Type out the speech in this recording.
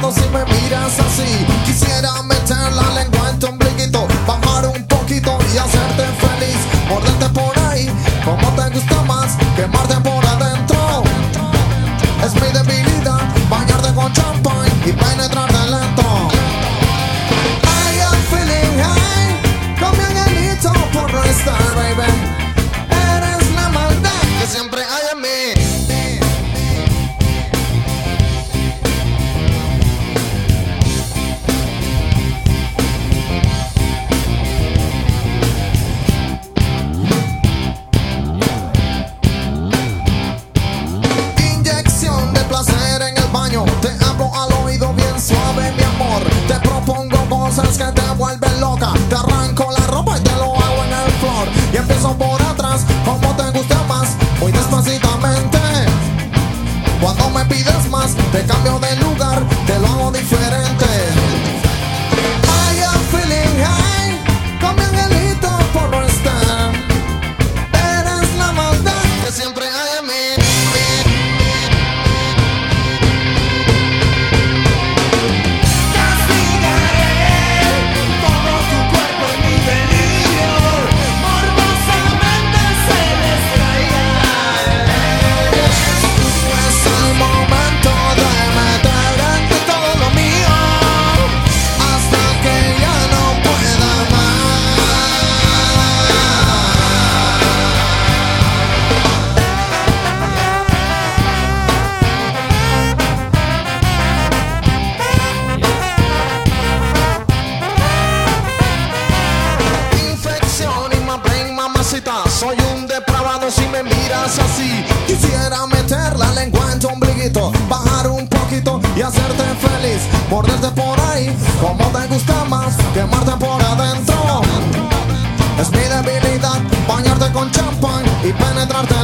depravado si me miras así. Quisiera meter la lengua en tu ombliguito, bajar un poquito y hacerte feliz. Morderte por ahí, como te gusta más, quemarte por adentro. Es mi debilidad, bañarte con champán y penetrarte lento. I am feeling high, con mi angelito por no estar, baby. Eres la maldad que siempre hay en mí. Te hablo al oído bien suave, mi amor. Te propongo cosas que te vuelven loca. Te arranco la ropa y te lo hago en el floor. Y empiezo por atrás, como te gusta más, muy despacitamente. Cuando me pides más, te cambio de lugar, te lo hago diferente. I am feeling high, con mi angelito por no estar. Eres la maldad que siempre hay en mí. Soy un depravado si me miras así. Quisiera meter la lengua en tu ombliguito, bajar un poquito y hacerte feliz. Morderte por ahí, como te gusta más, quemarte por adentro. Es mi debilidad, bañarte con champán y penetrarte